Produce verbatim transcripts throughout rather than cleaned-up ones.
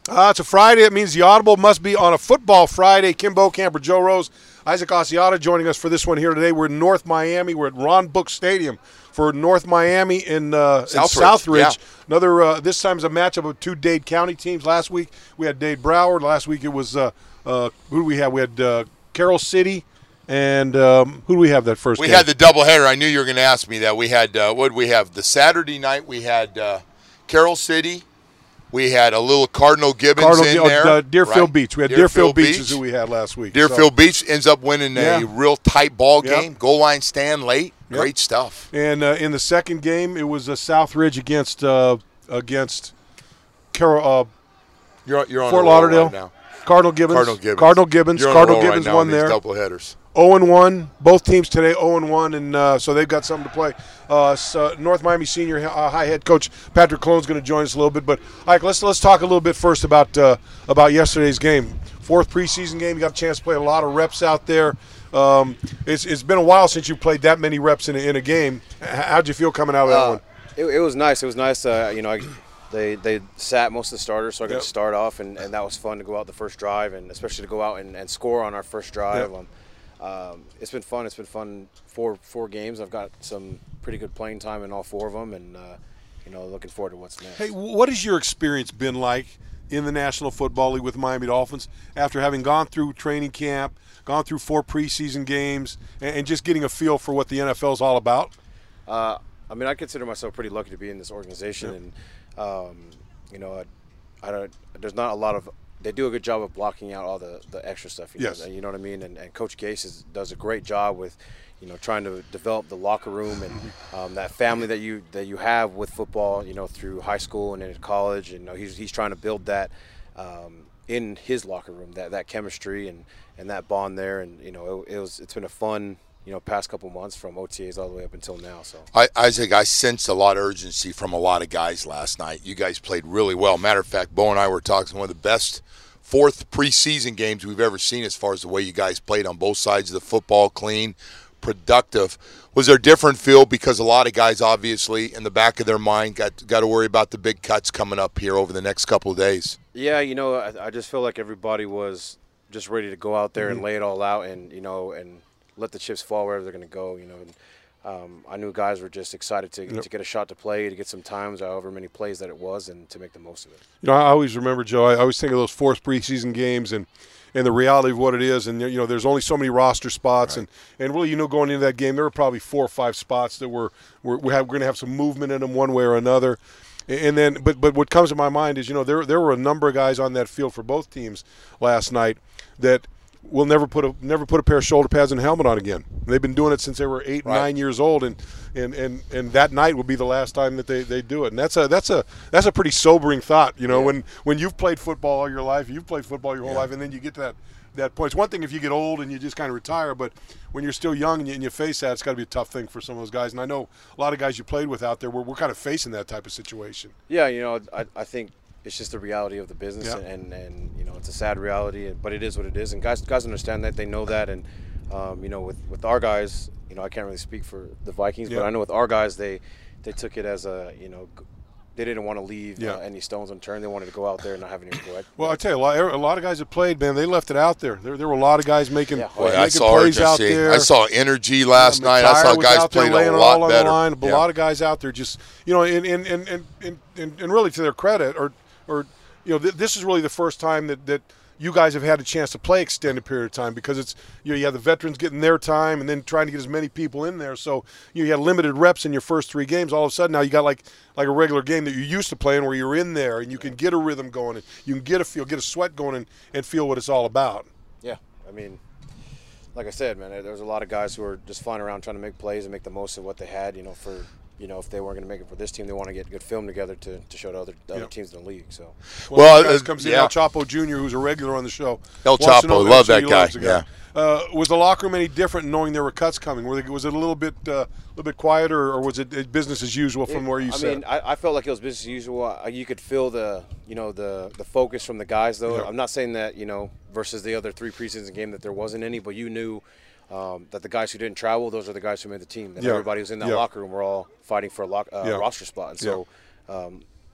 Uh, it's a Friday. It means the Audible must be on a football Friday. Kim Bokamper, Joe Rose, Isaac Asiata joining us for this one here today. We're in North Miami. We're at Ron Book Stadium for North Miami in, uh, Southridge. in Southridge. Yeah. Another. Uh, this time is a matchup of two Dade County teams. Last week we had Dade Broward. Last week it was uh, uh, who do we have? We had uh, Carroll City. And um, who do we have that first We game? had the doubleheader. I knew you were going to ask me that. We had, uh, what did we have? The Saturday night we had uh, Carroll City. We had a little Cardinal Gibbons Cardinal, in oh, there. Uh, Deerfield right? Beach. We had Deerfield Deerfield, Beach. Beach is who we had last week. Deerfield so. Beach ends up winning yeah. a real tight ball Yep. game. Goal line stand late. Yep. Great stuff. And uh, in the second game, it was uh, Southridge against uh, against Carroll, uh, You're, you're on Fort a roll Lauderdale. right now. Cardinal Gibbons. Cardinal Gibbons. Cardinal Gibbons. You're on Cardinal a roll Gibbons right now won on these there. doubleheaders. oh and one. Both teams today oh and one, and uh, so they've got something to play. Uh, so North Miami Senior uh, High head coach Patrick Colone's going to join us a little bit. But, Ike, let's let's talk a little bit first about uh, about yesterday's game. Fourth preseason game. You got a chance to play a lot of reps out there. Um, it's it's been a while since you played that many reps in a, in a game. How'd you feel coming out of that uh, one? It, it was nice. It was nice. Uh, you know, I, they they sat most of the starters, so I got Yep. to start off, and, and that was fun to go out the first drive, and especially to go out and, and score on our first drive. Yep. Um, um, it's been fun. It's been fun. Four four games. I've got some pretty good playing time in all four of them, and uh, you know, looking forward to what's next. Hey, what has your experience been like in the National Football League with Miami Dolphins after having gone through training camp, gone through four preseason games, and, and just getting a feel for what the N F L is all about? Uh, I mean, I consider myself pretty lucky to be in this organization, Yep. and um, you know, I, I don't. There's not a lot of. They do a good job of blocking out all the, the extra stuff. You Yes. know, you know what I mean. And, and Coach Gase is, does a great job with, you know, trying to develop the locker room and um, that family that you that you have with football. You know, through high school and into college. And, you know, he's he's trying to build that um, in his locker room, that that chemistry and, and that bond there. And you know, it, it was it's been a fun. You know, past couple months from O T As all the way up until now. So I, Isaac, I sensed a lot of urgency from a lot of guys last night. You guys played really well. Matter of fact, Bo and I were talking one of the best fourth preseason games we've ever seen as far as the way you guys played on both sides of the football, clean, productive. Was there a different feel because a lot of guys obviously in the back of their mind got got to worry about the big cuts coming up here over the next couple of days? yeah, you know, I, I just feel like everybody was just ready to go out there and lay it all out, and you know, and let the chips fall wherever they're going to go. You know, and, um, I knew guys were just excited to Yep. to get a shot to play, to get some times, however many plays that it was, and to make the most of it. You know, I always remember, Joe, I always think of those fourth preseason games and, and the reality of what it is. And, you know, there's only so many roster spots. Right. And, and really, you know, going into that game, there were probably four or five spots that were, were we have, we're going to have some movement in them one way or another. And then, but but what comes to my mind is, you know, there there were a number of guys on that field for both teams last night that will never put a never put a pair of shoulder pads and a helmet on again. They've been doing it since they were eight, Right. nine years old, and, and, and, and that night will be the last time that they, they do it. And that's a that's a that's a pretty sobering thought, you know, Yeah. when when you've played football all your life, you've played football your whole Yeah. life, and then you get to that that point. It's one thing if you get old and you just kind of retire, but when you're still young and you, and you face that, it's got to be a tough thing for some of those guys. And I know a lot of guys you played with out there, we're, we're kind of facing that type of situation. Yeah, you know, I, I think it's just the reality of the business, Yeah. and, and you know, it's a sad reality, but it is what it is, and guys guys understand that, they know that, and um, you know, with, with our guys, you know, I can't really speak for the Vikings, Yeah. but I know with our guys, they they took it as a, you know, g- they didn't want to leave Yeah. uh, any stones unturned. They wanted to go out there and not have any regret. Well, I tell you, a lot, a lot of guys that played, man, they left it out there. There, there were a lot of guys making, Yeah. Boy, making I saw plays out urgency. there. I saw energy last Um, night. I saw McTire was guys out there playing laying a it lot all on better. The line. But Yeah. A lot of guys out there just, you know, and and, and, and, and, and and really to their credit, or or you know, th- this is really the first time that, that you guys have had a chance to play extended period of time, because it's, you know, you have the veterans getting their time and then trying to get as many people in there. So you, know, you had limited reps in your first three games. All of a sudden now you got like like a regular game that you used to playing where you're in there and you can get a rhythm going and you can get a feel, get a sweat going and, and feel what it's all about. Yeah, I mean, like I said, man, there was a lot of guys who were just flying around trying to make plays and make the most of what they had, you know, for, you know, if they weren't going to make it for this team, they want to get good film together to, to show to other, other Yep. teams in the league. So, Well, Well, guys uh, comes in yeah. El Chapo Junior, who's a regular on the show. El Wants to Chapo, know- love that he guy, loves the yeah. Uh, was the locker room any different knowing there were cuts coming? Were they, was it a little bit, uh, little bit quieter, or was it uh, business as usual from where you I sat? mean, I, I felt like it was business as usual. Uh, You could feel the, you know, the the focus from the guys, though. Yeah. I'm not saying that, you know, versus the other three preseason game that there wasn't any, but you knew um, that the guys who didn't travel, those are the guys who made the team. That Yeah. everybody who's in that Yeah. locker room were all fighting for a lock, uh, Yeah. roster spot. And so, um,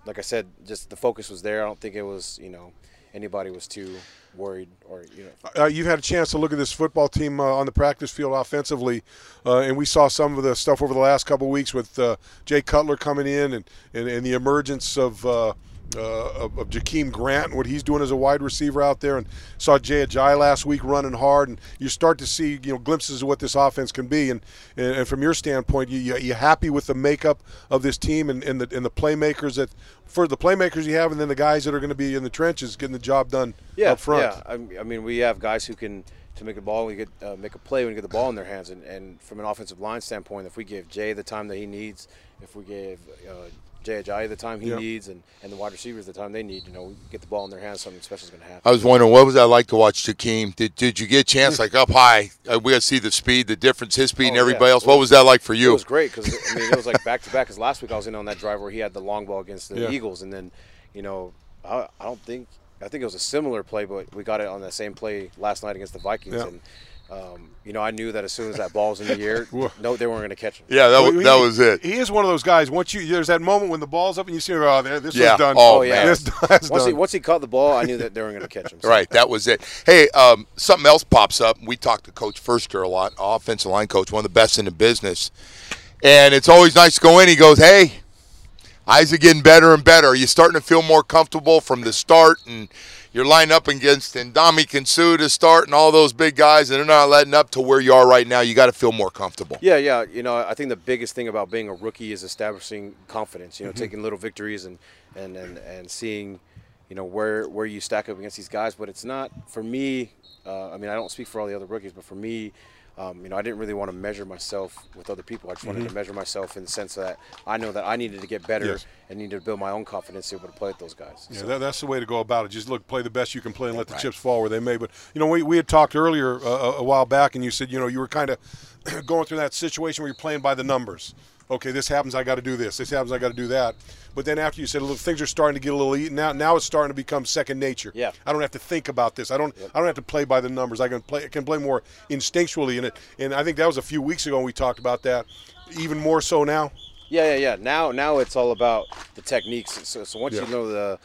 like I said, just the focus was there. I don't think it was, you know, anybody was too worried or, you know. Uh, you've had a chance to look at this football team uh, on the practice field offensively, uh, and we saw some of the stuff over the last couple of weeks with uh, Jay Cutler coming in and, and, and the emergence of uh, uh, of, of Jakeem Grant and what he's doing as a wide receiver out there, and saw Jay Ajayi last week running hard, and you start to see, you know, glimpses of what this offense can be. And, and, and from your standpoint, you, you, you happy with the makeup of this team and, and, the, and the playmakers that for the playmakers you have, and then the guys that are going to be in the trenches getting the job done yeah, up front? Yeah, I mean, we have guys who can to make a ball, we get uh, make a play when we get the ball in their hands, and, and from an offensive line standpoint, if we give Jay the time that he needs, if we give uh, Jay Ajayi the time he yep. needs, and, and the wide receivers the time they need, you know, we get the ball in their hands, something special is going to happen. I was wondering, what was that like to watch Jakeem? Did did you get a chance, like up high? Uh, we got to see the speed, the difference, his speed, oh, and everybody yeah. else. What was that like for you? It was great because I mean, it was like back to back. Because last week I was in on that drive where he had the long ball against the yeah. Eagles, and then, you know, I, I don't think I think it was a similar play, but we got it on that same play last night against the Vikings, yeah. and. Um, you know, I knew that as soon as that ball's in the air, no, they weren't going to catch him. Yeah, that was, that was it. He is one of those guys. Once you, there's that moment when the ball's up and you see, oh, this yeah. is done. Oh, oh yeah. This, that's once done. he once he caught the ball, I knew that they weren't going to catch him. So. Right, that was it. Hey, um, something else pops up. We talked to Coach Furster a lot, offensive line coach, one of the best in the business. And it's always nice to go in. He goes, hey, eyes are getting better and better. Are you starting to feel more comfortable from the start? And you're lining up against Ndamukong Suh to start and all those big guys, and they're not letting up to where you are right now. You got to feel more comfortable. Yeah, yeah. You know, I think the biggest thing about being a rookie is establishing confidence. You know, mm-hmm. taking little victories and, and, and, and seeing, you know, where where you stack up against these guys. But it's not, for me, uh, I mean, I don't speak for all the other rookies, but for me, Um, you know, I didn't really want to measure myself with other people. I just wanted mm-hmm. to measure myself in the sense that I know that I needed to get better yes. and needed to build my own confidence to be able to play with those guys. Yeah, so. that, that's the way to go about it. Just look, play the best you can play and let the right. chips fall where they may. But, you know, we, we had talked earlier uh, a while back, and you said, you know, you were kind of going through that situation where you're playing by the numbers. Okay, this happens, I got to do this. This happens, I got to do that. But then after you said, look, things are starting to get a little eaten. Now, now it's starting to become second nature. Yeah. I don't have to think about this. I don't. Yep. I don't have to play by the numbers. I can play. I can play more instinctually in it. And I think that was a few weeks ago when we talked about that. Even more so now. Yeah, yeah, yeah. Now, now it's all about the techniques. So, so once yeah. you know the,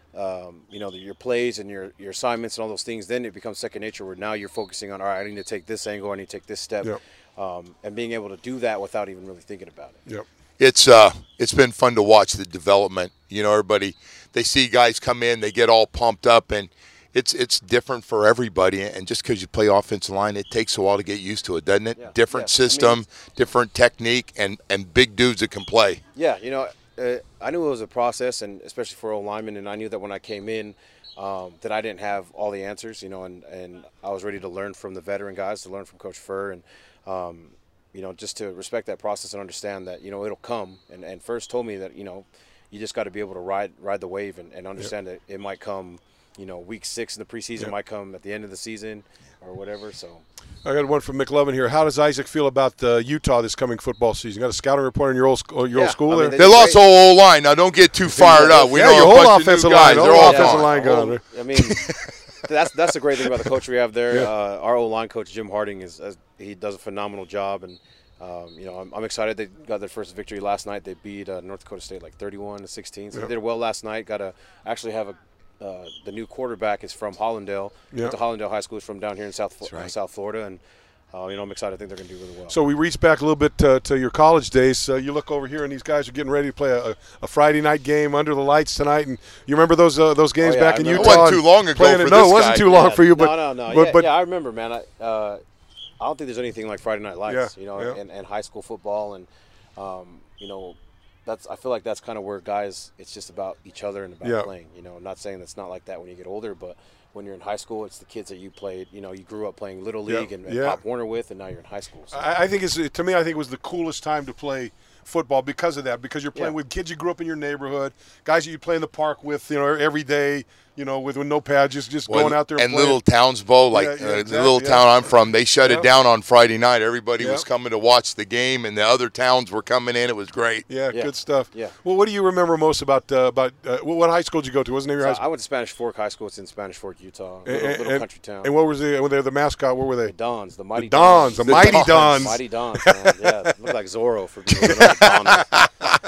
um, you know, the, your plays and your your assignments and all those things, then it becomes second nature. Where now you're focusing on, all right, I need to take this angle. I need to take this step. Yep. Um, and being able to do that without even really thinking about it. Yep. It's uh, it's been fun to watch the development. You know, everybody, they see guys come in, they get all pumped up, and it's it's different for everybody. And just because you play offensive line, it takes a while to get used to it, doesn't it? Yeah. Different yeah. system, I mean, different technique, and, and big dudes that can play. Yeah, you know, uh, I knew it was a process, and especially for old linemen, and I knew that when I came in, um, that I didn't have all the answers, you know, and, and I was ready to learn from the veteran guys, to learn from Coach Furr, and um, you know, just to respect that process and understand that, you know, it'll come. And, and First told me that, you know, you just got to be able to ride ride the wave and, and understand yep. that it might come, you know, week six in the preseason, yep. might come at the end of the season or whatever. So I got one from McLovin here. How does Isaac feel about uh, Utah this coming football season? Got a scouting report on your old your yeah, old school I mean, there? They, they lost the whole line. Now, don't get too fired up. We yeah, know your a whole bunch offensive of new line. guys. They're all offensive gone. line gone. Whole, I mean, that's that's the great thing about the coach we have there. Yeah. Uh, our old line coach Jim Harding is uh, he does a phenomenal job, and um, you know I'm, I'm excited they got their first victory last night. They beat uh, North Dakota State like thirty-one to sixteen. So yeah. they did well last night. Got to actually have a uh, the new quarterback is from Hollandale. Yeah. The Hollandale High School is from down here in South right. uh, South Florida, and uh, you know I'm excited. I think they're going to do really well. So we reach back a little bit uh, to your college days. Uh, you look over here, and these guys are getting ready to play a, a Friday night game under the lights tonight. And you remember those uh, those games oh, yeah, back I in remember. Utah? It wasn't too long ago playing for it. this No, it wasn't guy. too long yeah, for you. But no, no, no. But, yeah, but yeah, I remember, man. I uh, I don't think there's anything like Friday Night Lights, Yeah, you know, yeah. and, and high school football, and um, you know, that's I feel like that's kind of where guys, it's just about each other and about Yeah. playing. You know, I'm not saying that's not like that when you get older, but when you're in high school, it's the kids that you played, you know, you grew up playing Little Yeah, League and, and yeah. Pop Warner with, and now you're in high school. So. I, I think it's to me. I think it was the coolest time to play football because of that. Because you're playing Yeah. with kids you grew up in your neighborhood, guys that you play in the park with, you know, every day. You know, with, with no pads, just just Well, going out there and, and playing. little Townsville, like Yeah, yeah, uh, the exactly, little yeah. town I'm from, they shut Yep. it down on Friday night. Everybody Yep. was coming to watch the game, and the other towns were coming in. It was great. Yeah, Yeah. good stuff. Yeah. Well, what do you remember most about uh, about uh, what what high school did you go to? Wasn't it your So high school? I went to Spanish Fork High School. It's in Spanish Fork, Utah, little, And- little and- country town. And what was the when they were the mascot? What were they? The Dons, the mighty The Dons, the Dons. mighty Dons. Dons. Mighty Dons, man. Yeah, looked like Zorro for people who know what Don is.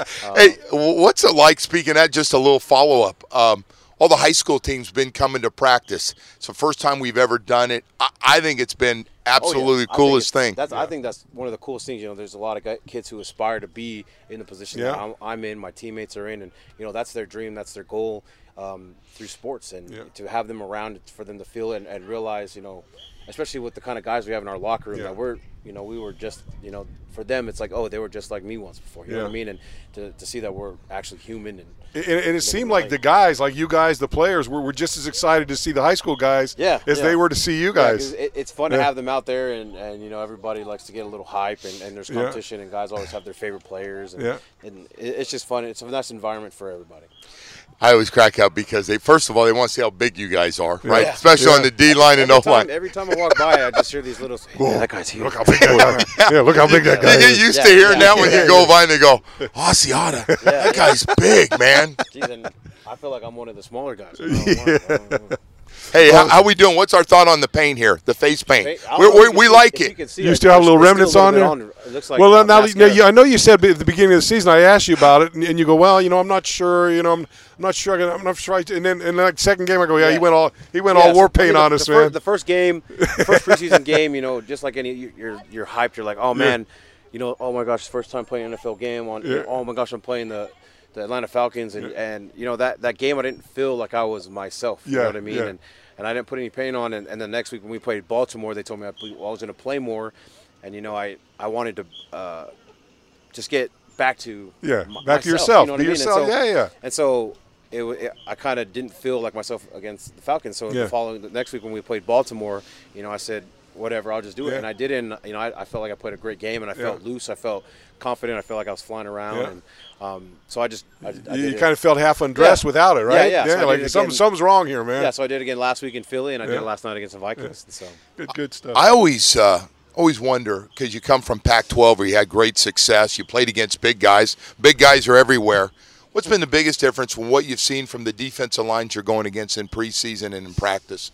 Hey, what's it like, speaking of that, just a little follow-up. Um, all the high school teams been coming to practice. It's the first time we've ever done it. I, I think it's been absolutely oh, yeah. the coolest thing. That's, yeah. I think that's one of the coolest things. You know, there's a lot of kids who aspire to be in the position yeah. that I'm, I'm in, my teammates are in, and, you know, that's their dream, that's their goal um, through sports. And yeah. to have them around for them to feel it and, and realize, you know, especially with the kind of guys we have in our locker room, yeah. that we're, you know, we were just, you know, for them, it's like, oh, they were just like me once before. You yeah. know what I mean? And to, to see that we're actually human. And And, and it seemed like the guys, like you guys, the players, were, were just as excited to see the high school guys yeah, as yeah. they were to see you guys. Yeah, it, it's fun yeah. to have them out there, and, and, you know, everybody likes to get a little hype, and, and there's competition, yeah. and guys always have their favorite players. And, yeah. and it, it's just fun. It's a nice environment for everybody. I always crack up because they, first of all, they want to see how big you guys are, right? Yeah. Especially Yeah. on the D line and Every O time, line. every time I walk by, I just hear these little, yeah, that guy's huge. Look how big that guy. Yeah, look how big that guy You get is. used Yeah, to hearing yeah, that when yeah, you go by and they go, Asiata, Yeah, that yeah. guy's big, man. Jeez, and I feel like I'm one of the smaller guys. I don't know, I don't know. Hey, how, how we doing? What's our thought on the paint here, the face paint? I don't We're, know we're, if you we can like see- if it. can see You it, still have there's- little there's remnants still a on little there? bit It looks like Well, uh, now, now mascara. you, I know you said at the beginning of the season, I asked you about it, and, and you go, well, you know, I'm not sure, you know, I'm, I'm not sure, I can- I'm not sure. I, and then, and then, like, second game, I go, yeah, Yeah. he went all, he went Yeah, all war so, I mean, paint the- on the us, fir- man. The first game, the first preseason game, you know, just like any, you- you're you're hyped. You're like, oh man, you know, oh my gosh, first time playing an N F L game on. Yeah. Oh my gosh, I'm playing the, the Atlanta Falcons, and, and you know that, that game I didn't feel like I was myself. You Yeah, know what I mean? yeah. And and I didn't put any paint on. And, and the next week when we played Baltimore, they told me I, I was going to play more, and you know I I wanted to uh, just get back to Yeah, m- back to myself, yourself. You know what Be I mean? And yourself. so- Yeah, yeah. And so it, wa- it I kind of didn't feel like myself against the Falcons. So Yeah. the following the next week when we played Baltimore, you know, I said whatever, I'll just do it, Yeah. and I did it. And you know, I, I felt like I played a great game, and I felt Yeah. loose. I felt confident. I felt like I was flying around, Yeah. and um, so I just I, I You, did you it. kind of felt half undressed Yeah. without it, right? Yeah, yeah, so I like did it something, again. something's wrong here, man. Yeah, so I did it again last week in Philly, and I did Yeah. it last night against the Vikings. So Good, good stuff. I always uh, always wonder, because you come from Pac twelve where you had great success, you played against big guys. Big guys are everywhere. What's been the biggest difference from what you've seen from the defensive lines you're going against in preseason and in practice?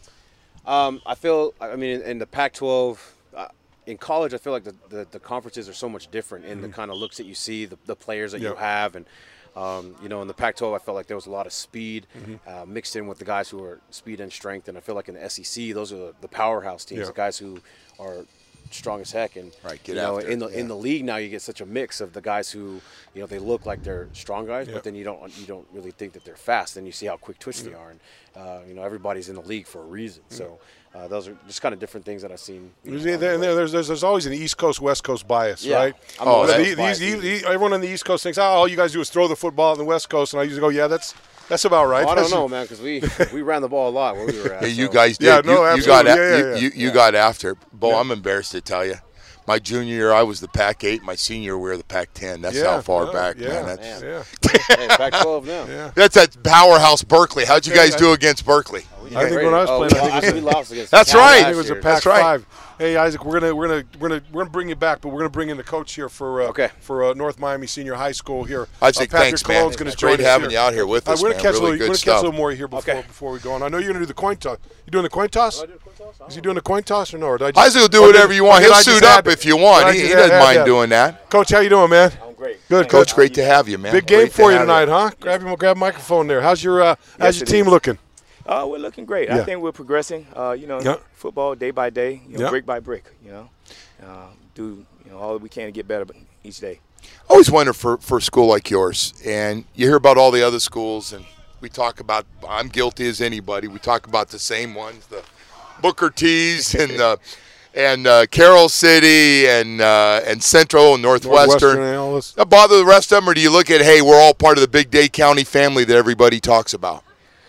um, I feel, I mean, in, in the Pac twelve, uh, in college, I feel like the, the, the conferences are so much different in the kind of looks that you see, the, the players that Mm-hmm. Yeah. you have, and um, you know, in the Pac twelve, I felt like there was a lot of speed Mm-hmm. uh, mixed in with the guys who are speed and strength, and I feel like in the S E C, those are the, the powerhouse teams, Yeah. the guys who are strong as heck, and Right, get you know, after it, in the yeah. in the league now, you get such a mix of the guys who, you know, they look like they're strong guys, Yeah. but then you don't you don't really think that they're fast, and you see how quick twitch they are, and uh, you know, everybody's in the league for a reason, so. Uh, those are just kind of different things that I've seen. You know, There's, on there, the there- there's, there's, there's always an East Coast, West Coast bias, Yeah. right? I'm Oh, a that- West These- Coast bias. these- these- everyone on the East Coast thinks, oh, all you guys do is throw the football on the West Coast, and I usually go, yeah, that's that's about right. Well, I don't That's- know, man, because we we ran the ball a lot where we were at. Yeah, you so- guys did. Yeah, no, you, you got absolutely. a- Yeah, you, yeah, you, yeah. you Yeah. got after. Bo, Yeah. I'm embarrassed to tell you. My junior year, I was the Pac eight. My senior year, we were the Pac ten. That's Yeah, how far no, back, yeah, man. That's, Man. Yeah. Hey, Pac twelve now. Yeah. that's that powerhouse Berkeley. How'd you Okay, guys I- do against Berkeley? We I did think great. when I was Oh, playing, I well, think it was actually, a- we lost against That's Cal right. I last think it was a year. Pac That's right. five. Hey Isaac, we're gonna we're gonna we're gonna we're gonna bring you back, but we're gonna bring in the coach here for uh, Okay. for uh, North Miami Senior High School here. Isaac, uh, Patrick thanks, man. Cologne's gonna It's join great us having here. you out here with Uh, us, we're man. gonna catch Really a little, good we're gonna catch a stuff. little more here before Okay. before we go on. I know you're gonna do the coin toss. You doing the coin toss? Is he doing the coin toss or no? Or did I just, Isaac will do or did- whatever you or want. did He'll I just suit add up that? if you Did want. I He, he just doesn't add mind that? doing that. Coach, how you doing, man? I'm great. Good, Coach, Coach. great to have you, man. Big game Great to for you have tonight, huh? Grab your grab a microphone there. How's your uh, how's Yes, your it team is. looking? Uh, we're looking great. Yeah. I think we're progressing. Uh, you know, Yeah. football day by day, you know, Yeah. brick by brick. You know, uh, do you know all that we can to get better each day. I always wonder for, for a school like yours, and you hear about all the other schools, and we talk about, I'm guilty as anybody, we talk about the same ones, the Booker T's and uh, and uh, Carroll City and uh, and Central and Northwestern. Northwestern and all this. Does that bother the rest of them, or do you look at, hey, we're all part of the big Dade County family that everybody talks about?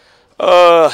Uh,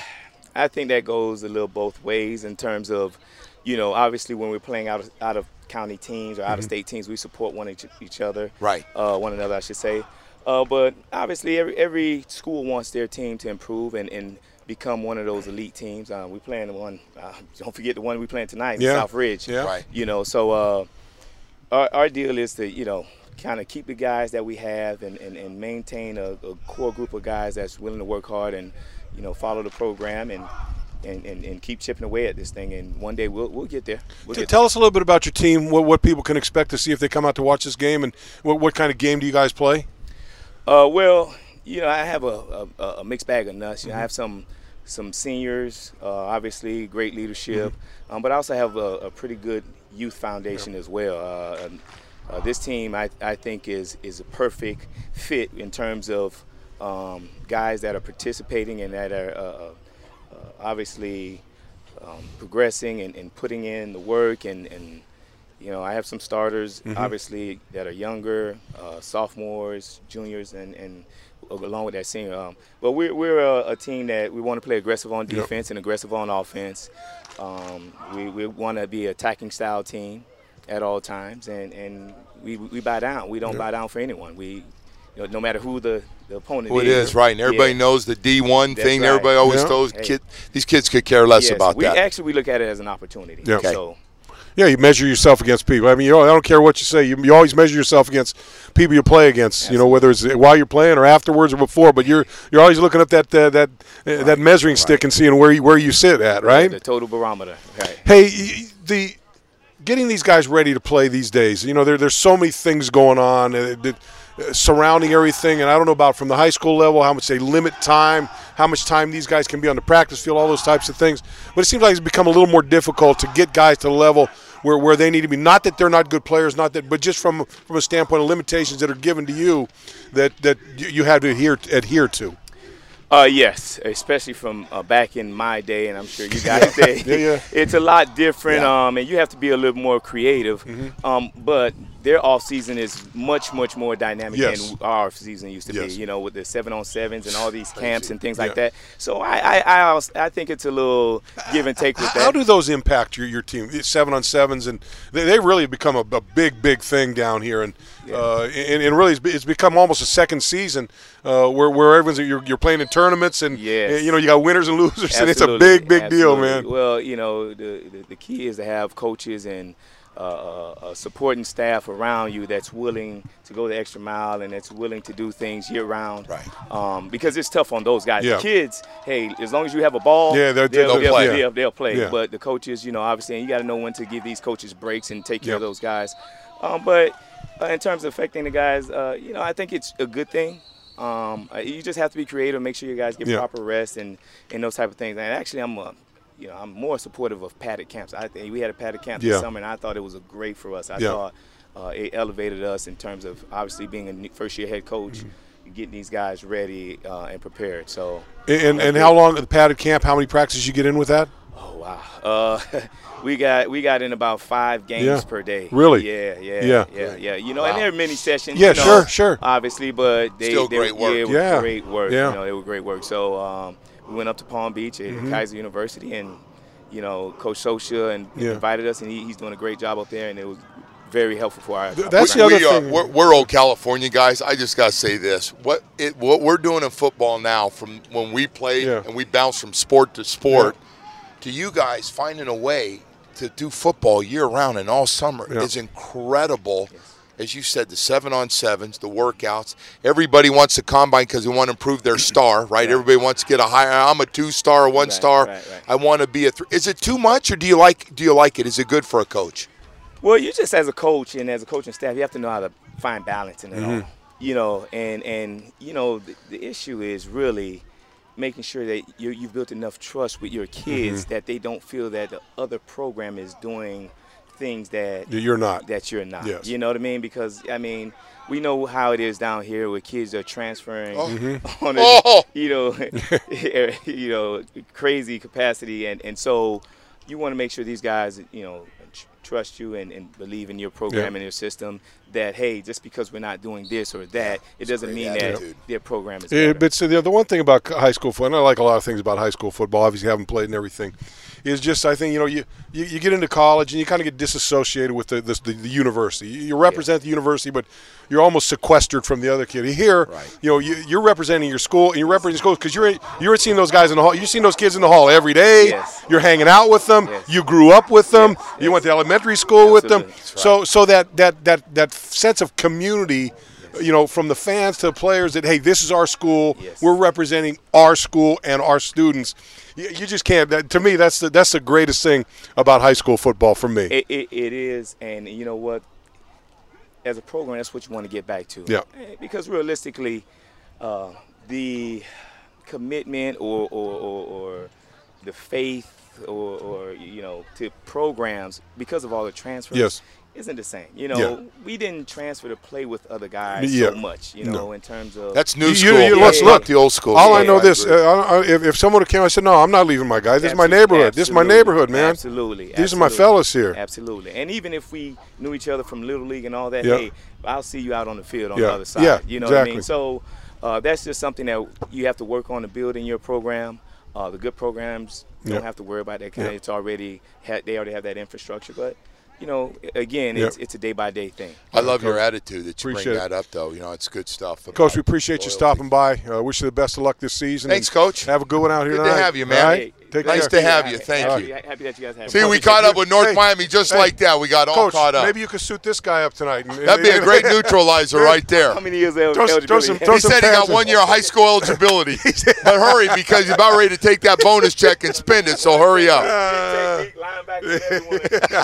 I think that goes a little both ways in terms of, you know, obviously when we're playing out of, out of county teams or out of state teams, we support one each, each other. Right. Uh, one another, I should say. Uh, but obviously every every school wants their team to improve and, and become one of those elite teams. Uh, we playing the one. Uh, don't forget the one we playing tonight in Yeah. South Ridge. Yeah. Right. You know, so uh, our our deal is to you know kind of keep the guys that we have and, and, and maintain a, a core group of guys that's willing to work hard and you know follow the program and. And, and, and keep chipping away at this thing, and one day we'll we'll get there. We'll T- get Tell us a little bit about your team. What what people can expect to see if they come out to watch this game, and what what kind of game do you guys play? Uh, well, you know, I have a, a, a mixed bag of nuts. You know, I have some some seniors, uh, obviously great leadership, mm-hmm. um, but I also have a, a pretty good youth foundation yeah. as well. Uh, uh, this team, I, I think, is is a perfect fit in terms of um, guys that are participating and that are uh, uh, obviously um, progressing and, and putting in the work and, and you know, I have some starters, mm-hmm. obviously, that are younger, uh, sophomores, juniors, and, and along with that senior. Um, but we're, we're a, a team that we want to play aggressive on defense yep. and aggressive on offense. Um, we we want to be an attacking style team at all times, and, and we we buy down. We don't yep. buy down for anyone. We, you know, no matter who the, the opponent who is. It is, right. And everybody yeah. knows the D one That's thing. Right. Everybody always yeah. knows hey. kid, these kids could care less yes, about we, that. Actually, we look at it as an opportunity. Yep. Okay. So, Yeah, you measure yourself against people. I mean, you know, I don't care what you say. You, you always measure yourself against people you play against. Absolutely. You know, whether it's while you're playing or afterwards or before. But you're you're always looking up that uh, that uh, right. that measuring stick right. and seeing where you, where you sit at, right? The total barometer. Right. Hey, the getting these guys ready to play these days. You know, there there's so many things going on. Uh, that, surrounding everything, and I don't know about from the high school level how much they limit time, how much time these guys can be on the practice field, all those types of things. But it seems like it's become a little more difficult to get guys to the level where, where they need to be. Not that they're not good players, not that, but just from from a standpoint of limitations that are given to you that that you have to adhere adhere to. Uh, yes, especially from uh, back in my day, and I'm sure you guys day. yeah, yeah. It's a lot different, yeah. um, and you have to be a little more creative. Mm-hmm. Um, but their off season is much, much more dynamic yes. than our off season used to yes. be. You know, with the seven on sevens and all these Crazy. camps and things yeah. like that. So I, I, I, also, I think it's a little give and take with how, that. How do those impact your your team? Seven on sevens, and they they really become a, a big, big thing down here, and Yeah. uh, and, and really it's, it's become almost a second season uh, where where everyone's you're, you're playing in tournaments, and Yes. you know you got winners and losers, Absolutely. and it's a big, big Absolutely. deal, man. Well, you know, the, the the key is to have coaches and uh, a supporting staff around you that's willing to go the extra mile and that's willing to do things year round. Right. Um, because it's tough on those guys. Yeah. The kids, hey, as long as you have a ball, Yeah, they're- they'll, they'll they'll, play. they'll, they'll play. Yeah. But the coaches, you know, obviously, and you got to know when to give these coaches breaks and take care Yeah. of those guys. Um, but uh, in terms of affecting the guys, uh, you know, I think it's a good thing. Um, uh, you just have to be creative, make sure you guys get Yeah. proper rest and, and those type of things. And actually, I'm a You know, I'm more supportive of padded camps. I think we had a padded camp Yeah. this summer, and I thought it was a great for us. I Yeah. thought uh, it elevated us in terms of obviously being a first-year head coach, mm-hmm. getting these guys ready uh, and prepared. So, And and how long at the padded camp? How many practices you get in with that? oh wow, uh, we got we got in about five games Yeah. per day. Really? Yeah, yeah, Yeah. yeah, yeah. You know, Wow. and there are many sessions. Yeah, you know, sure, sure. Obviously, but they Still they great work. Yeah, it was Yeah. great work. Yeah. You know, they were great work. So um, we went up to Palm Beach at Mm-hmm. Kaiser University and. You know, Coach Sosha and Yeah. invited us, and he, he's doing a great job up there, and it was very helpful for our. Th- our that's program. the we other are, thing. We're, we're old California guys. I just got to say this. What it what we're doing in football now, from when we played Yeah. and we bounce from sport to sport, to you guys finding a way to do football year round and all summer Yeah. is incredible. Yes. As you said, the seven on sevens, the workouts. Everybody wants to combine because they want to improve their star, right? Yeah. Everybody wants to get a higher. I'm a two star, a one Right, star. right, right. I want to be a three. Is it too much, or do you like do you like it? Is it good for a coach? Well, you just as a coach and as a coaching staff, you have to know how to find balance in it Mm-hmm. all. You know, and and you know the, the issue is really making sure that you you've built enough trust with your kids Mm-hmm. that they don't feel that the other program is doing things that You're not. that you're not. Yes. You know what I mean? Because I mean, we know how it is down here where kids are transferring Mm-hmm. on a, Oh. you know, you know, crazy capacity, and and so you want to make sure these guys, you know, tr- trust you and, and believe in your program Yeah. and your system. That hey, just because we're not doing this or that, it doesn't great mean that attitude. their program is Yeah, better. but so the, the one thing about high school football, and I like a lot of things about high school football, obviously haven't played and everything, is just I think, you know, you, you, you get into college and you kind of get disassociated with the, the, the, the university. You, you represent the university, but you're almost sequestered from the other kid. Here, Right. you know, you, you're representing your school, and you're representing school because you're you're seeing those guys in the hall. You're seeing those kids in the hall every day. Yes. You're hanging out with them. Yes. You grew up with them. Yes. You went to elementary school with them. Absolutely. That's So so that, that, that, that sense of community, you know, from the fans to the players, that hey, this is our school. Yes. We're representing our school and our students. You, you just can't. That, to me, that's the that's the greatest thing about high school football for me. It, it, it is, and you know what? as a program, that's what you want to get back to. Yeah. Because realistically, uh, the commitment or, or, or, or the faith or, or, you know, to programs, because of all the transfers, Yes. isn't the same. You know, Yeah. we didn't transfer to play with other guys Yeah. so much, you know, No. in terms of. That's new You- school. you- That's let's not look. the old school. All I stuff. know this: agree. uh, I, I, if, if someone came, I said, "No, I'm not leaving my guys. This is my Absolutely. neighborhood. This is my Absolutely. neighborhood, man. Absolutely. These are my Absolutely. fellas here." Absolutely. And even if we knew each other from Little League and all that, Yeah. hey, I'll see you out on the field on Yeah. the other side. Yeah, You know what I exactly. mean? So uh, that's just something that you have to work on to build in your program. Uh, the good programs don't Yeah. have to worry about that kind Yeah. of. It's already ha- they already have that infrastructure. But you know, again, Yeah. it's it's a day by day thing. I love your attitude that you Appreciate bring it. that up, though. You know, it's good stuff. Coach, we appreciate you Loyalty. stopping by. Uh, wish you the best of luck this season. Thanks, and Coach. Have a good one out here Good to tonight. have you, man. All right? Hey, Take nice care. to have you. Thank happy, you. Happy that you guys have. See, me. we caught up with North Hey, Miami just hey. like that. We got all Coach, caught up. maybe you could suit this guy up tonight. and- That'd be a great neutralizer right there. How many years el- Throw some- eligibility? throw some- He throw some said he got pants in. one year of high school eligibility. But hurry, because he's about ready to take that bonus check and spend it, so hurry up. Uh, Take linebacker,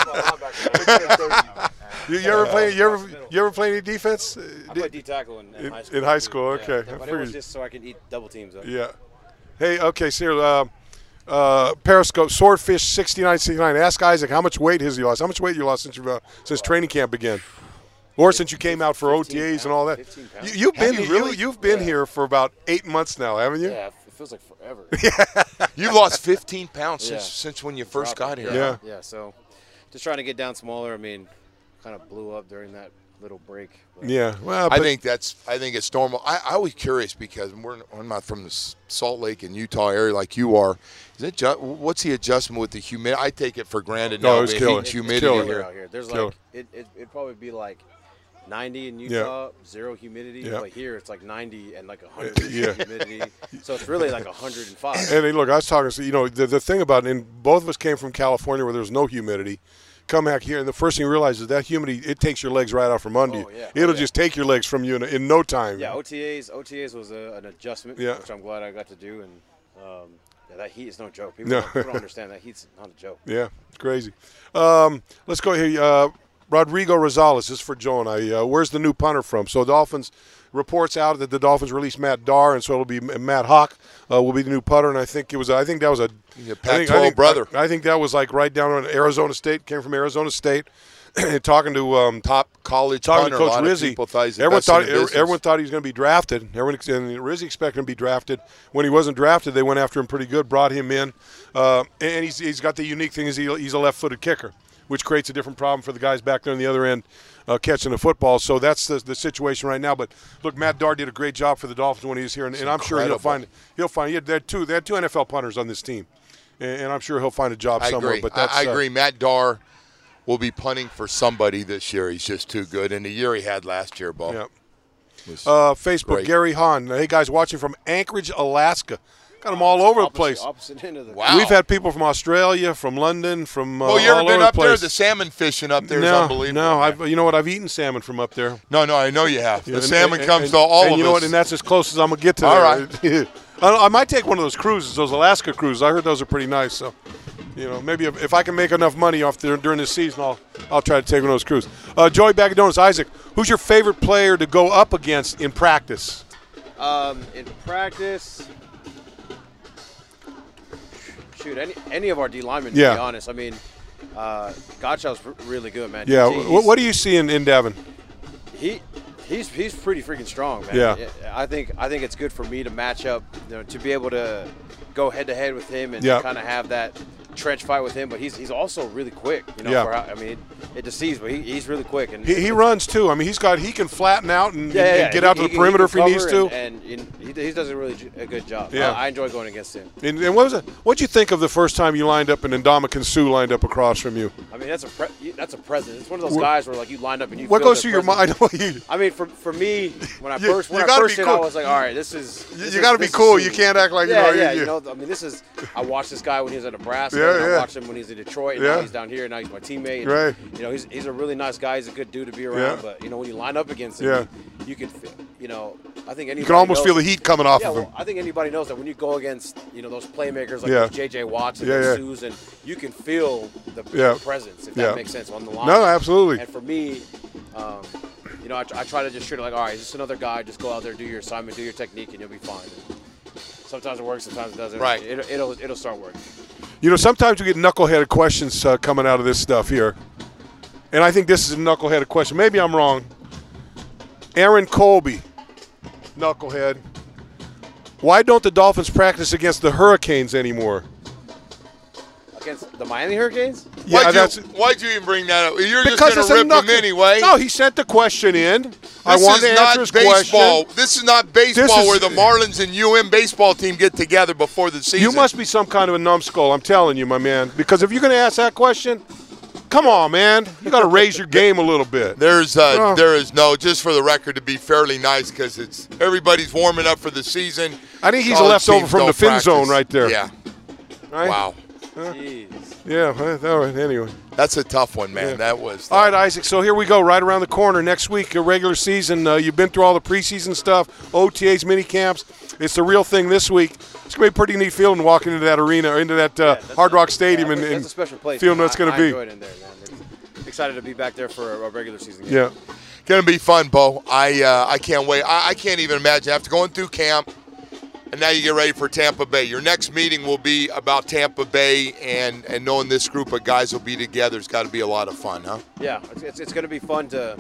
everyone. you, you ever play? You ever? You ever play any defense? Uh, I di- played D tackle in, in, in- high school. in high too. school, Yeah. okay. I But it figured- was just so I can eat double teams. Though. Yeah. Hey, okay, so uh, uh, Periscope, Swordfish sixty-nine sixty-nine. Ask Isaac how much weight has he lost? How much weight you lost since you uh, since training camp began, or since you came out for O T As and all that? fifteen pounds. You, you've been Have you you, really? you've been Yeah. here for about eight months now, haven't you? Yeah, it feels like forever. You've lost fifteen pounds since, Yeah. since when you first got Dropping. here. Yeah. Yeah, so just trying to get down smaller. I mean, kind of blew up during that little break. But Yeah. Well, I but- think that's. I think it's normal. I, I was curious because we're I'm not from the S- Salt Lake and Utah area like you are. Is it ju- what's the adjustment with the humidity? I take it for granted No, now. it's the killer. heat and It's humidity killer. here. out here. There's Killer. like it, it it'd probably be like ninety in Utah, zero humidity. Yeah. But here it's like ninety and like one hundred percent Yeah. humidity. So it's really like one hundred five. And hey, look, I was talking. So, you know, the the thing about it, and both of us came from California where there's no humidity. Come back here, and the first thing you realize is that humidity, it takes your legs right out from under Oh, you. yeah. It'll Oh, yeah. just take your legs from you in, in no time. Yeah, O T As O T As was a, an adjustment, Yeah. which I'm glad I got to do. And um, yeah, that heat is no joke. People, No. don't, people don't understand that heat's not a joke. Yeah, it's crazy. Um, let's go here. Uh, Rodrigo Rosales, this is for Joe and I. Uh, where's the new punter from? So Dolphins reports out that the Dolphins released Matt Darr, and so it'll be Matt Hawk uh, will be the new punter. And I think it was. I think that was a Your I Pac think- I twelve think- brother. I, I think that was like right down on Arizona State. Came from Arizona State. Talking to um, Top college talking punter. to a Coach lot of Rizzi. people thought he's the Everyone best in thought the business. everyone thought he was going to be drafted. Everyone ex- and Rizzi expected him to be drafted. When he wasn't drafted, they went after him pretty good, brought him in, uh, and he's he's got the unique thing is he, he's a left-footed kicker, which creates a different problem for the guys back there on the other end uh, catching the football. So that's the, the situation right now. But look, Matt Darr did a great job for the Dolphins when he was here, and, and I'm sure he'll incredible. find he'll find. He had, they had two they had two N F L punters on this team, and, and I'm sure he'll find a job I somewhere. agree. But that's I, I uh, agree. Matt Darr will be punting for somebody this year. He's just too good. And the year he had last year, Bo. Yeah. was- Uh, Facebook, Great. Gary Hahn. Hey, guys, watching from Anchorage, Alaska. Got them all over the Opposite- place. Opposite end of the Wow. We've had people from Australia, from London, from uh, oh, you ever all been over up the there? place. The salmon fishing up there is no, unbelievable. no. man. I've, you know what? I've eaten salmon from up there. no, no, I know you have. The And- salmon and- comes and- to all and of you know us. what? And that's as close as I'm gonna get to. All there. I, I might take one of those cruises, those Alaska cruises. I heard those are pretty nice. So, you know, maybe if, if I can make enough money off there during this season, I'll I'll try to take one of those cruises. Uh, Joey Bag of Donuts, Isaac, who's your favorite player to go up against in practice? Um, in practice, shoot, any any of our D linemen, to Yeah. be honest. I mean, uh, Gotchow's r- really good, man. Yeah. He's- What, what do you see in, in Devin? he he's he's pretty freaking strong, man. Yeah. I think I think it's good for me to match up, you know, to be able to go head to head with him and Yeah. kind of have that trench fight with him. But he's he's also really quick, you know. Yeah. For how, I mean, it deceives, but he, he's really quick. And He, he runs too. I mean, he's got he can flatten out and, Yeah, yeah, and get he- out to he the can- perimeter if can he needs cover to. and, and, and he, he does a really j- a good job. Yeah. I, I enjoy going against him. And, and what was it? What'd you think of the first time you lined up and Ndamukong Suh lined up across from you? I mean, that's a pre- that's a presence. It's one of those What- guys where like you lined up and you. What feel goes their through your presence. mind? You, I mean, for for me, when I You- first when you I gotta first be did, I cool. was like, all right, this is. You- this you is- gotta be this is cool. Suh. You can't act like, you yeah, know, yeah. you- You know, I mean, this is. I watched this guy when he was at Nebraska. Yeah, and yeah. I watched him when he's in Detroit. And Yeah. now he's down here. Now he's my teammate. And, Right. You know, he's he's a really nice guy. He's a good dude to be around. Yeah. But you know, when you line up against him, Yeah. you, you can, feel, you know, I think anybody you can almost knows, feel the heat coming off Yeah, of him. well, I think anybody knows that when you go against, you know, those playmakers like Yeah. those J J Watts and Yeah, those yeah. Suhs, and you can feel the, Yeah. the presence, if Yeah. that makes sense, on the line. No, absolutely. And for me, Um, you know, I, I try to just treat it like, all right, just another guy. Just go out there, do your assignment, do your technique, and you'll be fine. And sometimes it works, sometimes it doesn't. Right. It, it'll it'll start working. You know, sometimes we get knuckleheaded questions uh, coming out of this stuff here. And I think this is a knuckleheaded question. Maybe I'm wrong. Aaron Colby, knucklehead. Why don't the Dolphins practice against the Hurricanes anymore? Against the Miami Hurricanes? Yeah, why'd, that's you, why'd you even bring that up? You're because just it's going a to rip knuckle- him anyway. No, he sent the question in. This I wanted is to not answer his baseball. question. This is not baseball This is- where the Marlins and U M baseball team get together before the season. You must be some kind of a numbskull, I'm telling you, my man. Because if you're going to ask that question, come on, man. You got to raise your game a little bit. There's, uh, Oh. there is no. Just for the record, to be fairly nice, because it's everybody's warming up for the season. I think he's a College leftover teams from the don't fin practice. zone right there. Yeah. Right? Wow. Jeez. Yeah, well, all right, anyway. That's a tough one, man. Yeah. That was. All right, Isaac, so here we go, right around the corner. Next week, a regular season. Uh, you've been through all the preseason stuff, O T As, mini camps. It's the real thing this week. It's going to be a pretty neat feeling walking into that arena, or into that uh, Yeah, that's Hard a- Rock Stadium yeah, and, that's and a special place. feeling man. what it's going I- to I be. enjoyed it in there, man. It's excited to be back there for a, a regular season game. Yeah. Gonna be fun, Bo. I uh, I can't wait. I, I can't even imagine after going through camp, and now you get ready for Tampa Bay. Your next meeting will be about Tampa Bay, and and knowing this group of guys will be together, it's got to be a lot of fun, huh? Yeah, it's, it's, it's going to be fun to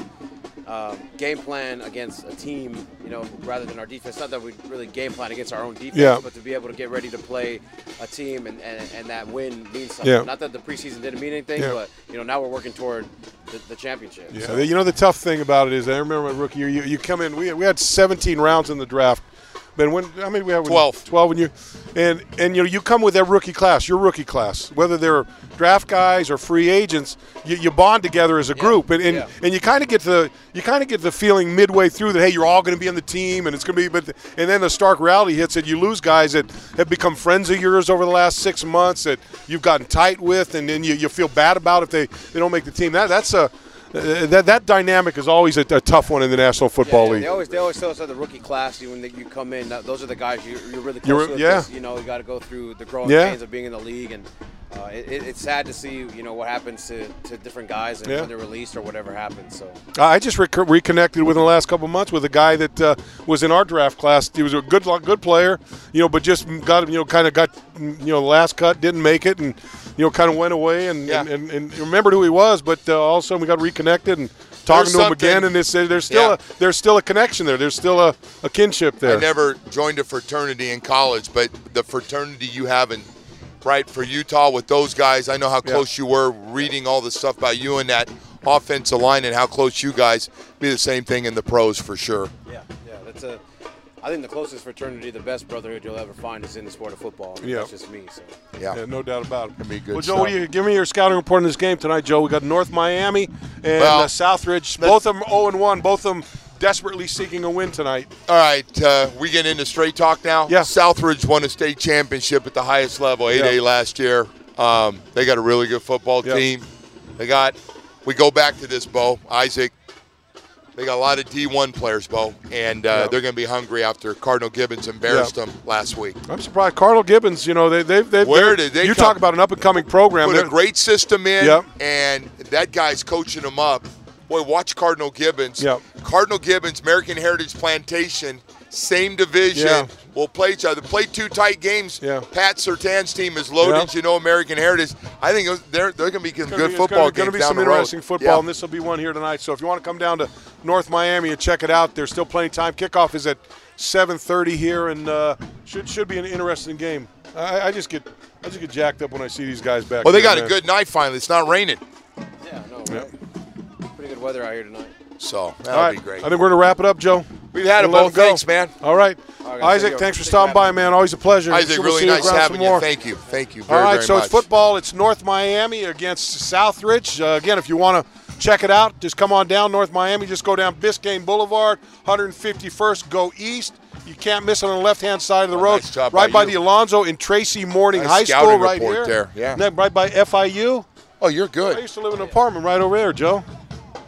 um, game plan against a team, you know, rather than our defense. Not that we really game plan against our own defense, Yeah. but to be able to get ready to play a team and, and, and that win means something. Yeah. Not that the preseason didn't mean anything, Yeah. but, you know, now we're working toward the, the championship. Yeah, So, you know the tough thing about it is, I remember my rookie year. You, you come in. We, we had seventeen rounds in the draft. But when I mean we have twelve. twelve when you, and and you know you come with that rookie class, your rookie class, whether they're draft guys or free agents, you, you bond together as a group, and and, Yeah. and you kind of get the you kind of get the feeling midway through that hey, you're all going to be on the team, and it's going to be, but and then the stark reality hits that you lose guys that have become friends of yours over the last six months that you've gotten tight with, and then you, you feel bad about if they, they don't make the team. That that's a Uh, that that dynamic is always a, a tough one in the National Football yeah, League. They always they always tell us that the rookie class, you- when they, you come in, that, those are the guys you, you're really close You're- with. yeah. 'cause, You know, you got to go through the growing Yeah. pains of being in the league, and uh, it, it, it's sad to see, you know, what happens to, to different guys and Yeah. when they're released or whatever happens. So I just rec- reconnected within the last couple of months with a guy that uh, was in our draft class. He was a good good player, you know, but just got you know kind of got you know the last cut, didn't make it, and you know kind of went away and, Yeah. and, and, and remembered who he was. But uh, all of a sudden we got reconnected and talking There's to him something- again, and it's, there's still Yeah. a there's still a connection there. There's still a, a kinship there. I never joined a fraternity in college, but the fraternity you have in right for Utah with those guys, I know how Yeah. close you were reading all the stuff about you and that offensive line and how close you guys be the same thing in the pros for sure. yeah, yeah, that's a. I think the closest fraternity, the best brotherhood you'll ever find, is in the sport of football. I mean, Yeah. That's just me. So. Yeah. Yeah, no doubt about it. Gonna be good well, Joe, what do stuff. you give me your scouting report on this game tonight, Joe? We got North Miami and Well, uh, Southridge. Both of them oh and one. Both of them desperately seeking a win tonight. All right, uh, we get into straight talk now. Yeah. Southridge won a state championship at the highest level, eight A Yeah. last year. Um, they got a really good football Yeah. team. They got. We go back to this, Bo, Isaac. They got a lot of D one players, Bo, and uh, Yeah. they're going to be hungry after Cardinal Gibbons embarrassed Yeah. them last week. I'm surprised. Cardinal Gibbons, you know, they, they've, they've Where they're- did they You come- talk about an up-and-coming program. Put a They're- great system in, Yep. and that guy's coaching them up. Boy, watch Cardinal Gibbons. Yep. Cardinal Gibbons, American Heritage Plantation, same division. Yeah. Will play each other. Play two tight games. Yeah. Pat Sertan's team is loaded. Yeah. You know, American Heritage. I think they're they're going to be some It's good gonna be- football It's going to games be down some the road. interesting football, Yeah. and this will be one here tonight. So if you want to come down to North Miami and check it out, there's still plenty of time. Kickoff is at seven thirty here, and uh, should should be an interesting game. I, I just get I just get jacked up when I see these guys back. Well, they there, got man. a good night finally. It's not raining, Yeah, no, Yeah. pretty good weather out here tonight. so that'll All right, be great. I think we're going to wrap it up, Joe. We've had it, We'll let Bo. them go. Thanks, man. All right, All right, guys, Isaac, thank you. thanks for Thanks for stopping by, having me. man. Always a pleasure. Isaac, Sure we'll really see you nice around some having you. more. Thank you. Thank you very, All right, very so much. it's football. It's North Miami against Southridge. Uh, again, if you want to check it out, just come on down North Miami. Just go down Biscayne Boulevard, one fifty-first, go east. You can't miss it on the left-hand side of the Oh, road. nice job right by by you. the Alonzo and Tracy Morning Nice High School scouting right report here. there, yeah. And then right by F I U. Oh, you're I good. used to live in an apartment right over there, Joe.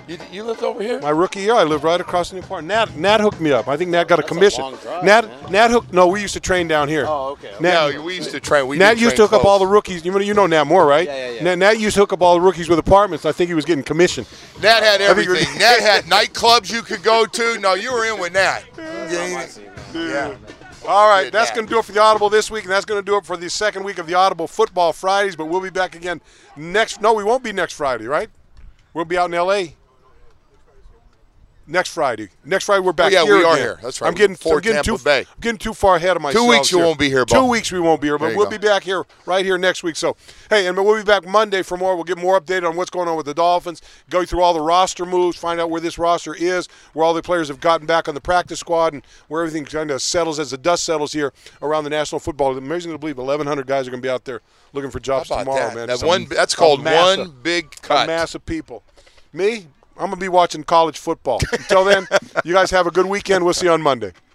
You, you lived over here? My rookie year, I lived right across the new park. Nat, Nat hooked me up. I think Nat got a That's a commission. long drive, Nat, man. Nat hooked. No, we used to train down here. Oh, okay. okay. Nat, Yeah, we used to train. We Nat did used to train hook up close. all the rookies. You know, you know Nat more, right? Yeah, yeah, yeah. Nat, Nat used to hook up all the rookies with apartments. I think he was getting commission. Nat had think you're- everything. Nat had nightclubs you could go to. No, you were in with Nat. That's not my team, man. Yeah. All right, Good that's Nat. going to do it for the Audible this week, and that's going to do it for the second week of the Audible Football Fridays. But we'll be back again next. No, we won't be next Friday, right? We'll be out in L A next Friday. Next Friday we're back Oh, yeah, here we are again. here. That's right. I'm getting, For I'm getting Tampa too, Bay. I'm getting too far ahead of myself. weeks you here. won't be here, Two Bo. weeks we won't be here, There but you we'll go. be back here right here next week. So, hey, and we'll be back Monday for more. We'll get more updated on what's going on with the Dolphins, go through all the roster moves, find out where this roster is, where all the players have gotten back on the practice squad, and where everything kind of settles as the dust settles here around the National Football. It's amazing to believe eleven hundred guys are going to be out there looking for jobs How about tomorrow, that? man. That Some- one, that's a called mass one of- big A cut. mass of people. Me, I'm going to be watching college football. Until then, you guys have a good weekend. We'll see you on Monday.